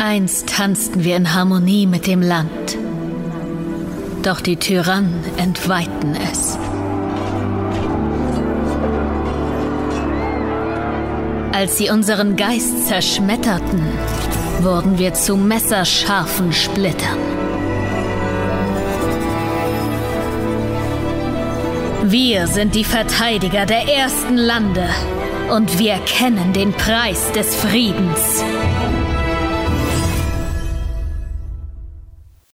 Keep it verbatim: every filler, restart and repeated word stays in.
Einst tanzten wir in Harmonie mit dem Land, doch die Tyrannen entweihten es. Als sie unseren Geist zerschmetterten, wurden wir zu messerscharfen Splittern. Wir sind die Verteidiger der ersten Lande und wir kennen den Preis des Friedens.